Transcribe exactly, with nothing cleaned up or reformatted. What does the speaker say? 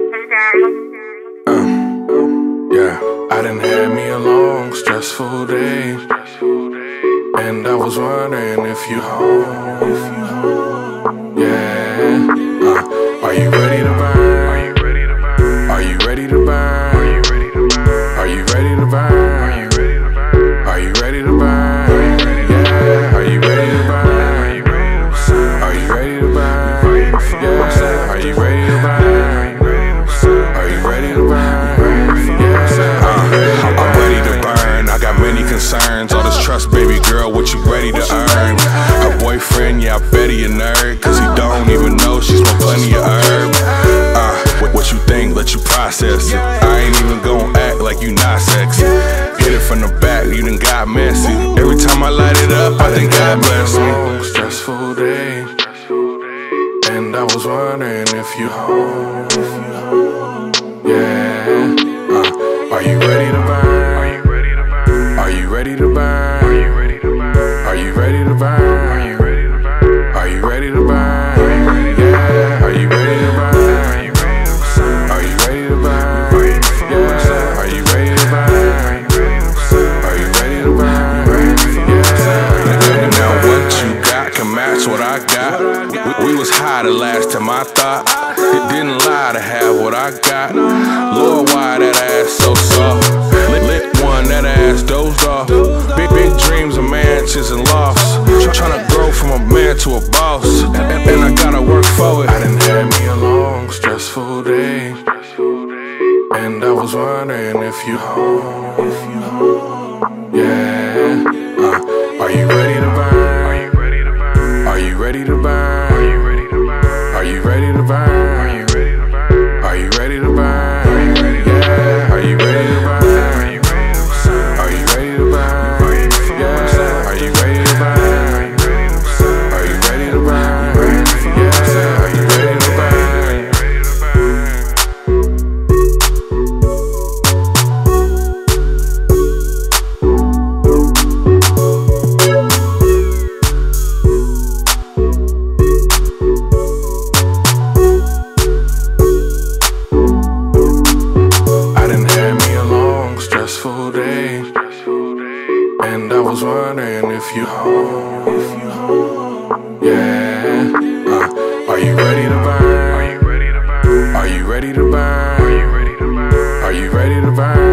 Um, yeah, I done had me a long, stressful day, and I was wondering if you home. Yeah, uh, are you ready to burn? Are you ready to burn? Are you ready to burn? Are you ready to burn? Are you ready to burn? Are you ready to burn? Are you ready to burn? Yeah, are you ready to burn? Are you ready to burn? Are you ready to burn? Yeah, are you ready to burn? Are you ready to burn? Yeah, uh, I'm ready to burn. I got many concerns. All this trust, baby girl, what you ready to earn? Her boyfriend, yeah, I bet he a nerd, cause he don't even know she smoke plenty of herb. Uh, what, what you think, let you process it. I ain't even gon' act like you not sexy. Hit it from the back, you done got messy. Every time I light it up, I think God bless me. Long, stressful day, and I was wondering if you home. Yeah, uh, are you ready to burn? Are you ready to burn? Are you ready to burn? Are you ready to burn? Are you ready to burn? Are you ready to burn? Are you ready to burn? Yeah, are you ready to burn? Are you ready to burn? Are you ready to burn? Yeah, are you ready to burn? Are you ready to burn? Yeah. Now what you got can match what I got. We, we was high the last time I thought. It didn't lie to have what I got. Lord, why that ass so soft? Lit, lit one, that ass dozed off. Big, big dreams of mansions and lofts. Tryna grow from a man to a boss, and, and I gotta work for it. I done had me a long, stressful day, and I was wondering if you home. Yeah, uh, are you ready to burn? Are you ready to burn? Are you ready to burn? Are you ready to burn? Are you ready to burn? Are you ready to burn? Are you ready to burn? Yeah, are you ready to burn? Are you ready to burn? Are you ready to burn? Yeah, are you ready to burn? Are you ready to burn? Yeah, are you ready to burn? Stressful day, and I was wondering if you home. Yeah, uh, are you ready to burn? Are you ready to burn? Are you ready to burn? Are you ready to burn?